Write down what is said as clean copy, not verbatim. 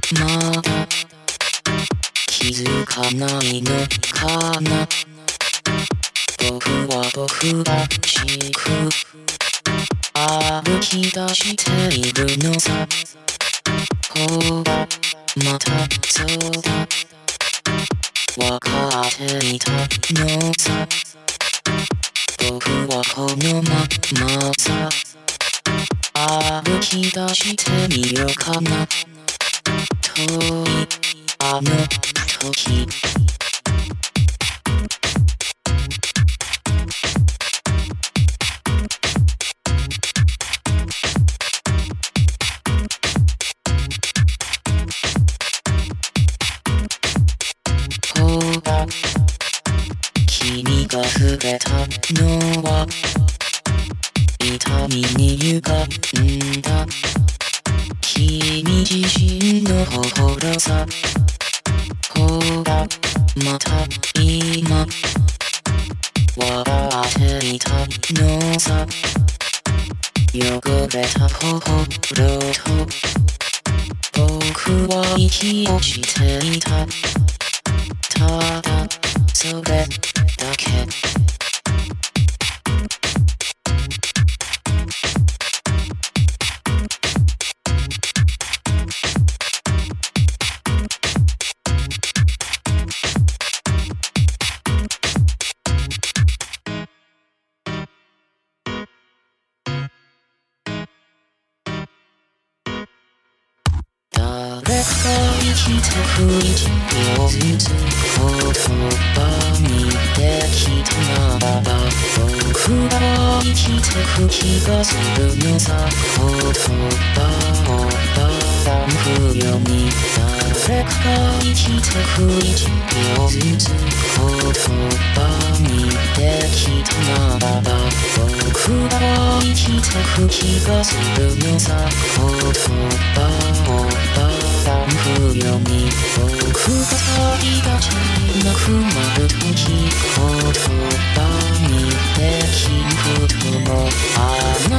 まだ気づかないのかな。僕らしく歩き出しているのさ。ほらまたそうだ、わかっていたのさ。僕はこのままさ、歩き出してみようかな。遠いあの時、ほら君が触れたのは痛みに歪んだ君自身の心さ。ほらまた今笑っていたのさ。汚れた心と僕は息をしていた。ただそれだけ。誰か生きてく1秒ずつ言葉にできたならば、僕らは生きてく気がするのさ。言葉をばらむように誰かが生きてく1秒ずつ言葉にできたならば、僕らは生きてく気がするのさ。言葉をばらむように僕が旅立ちなくなる時、言葉にできることもあな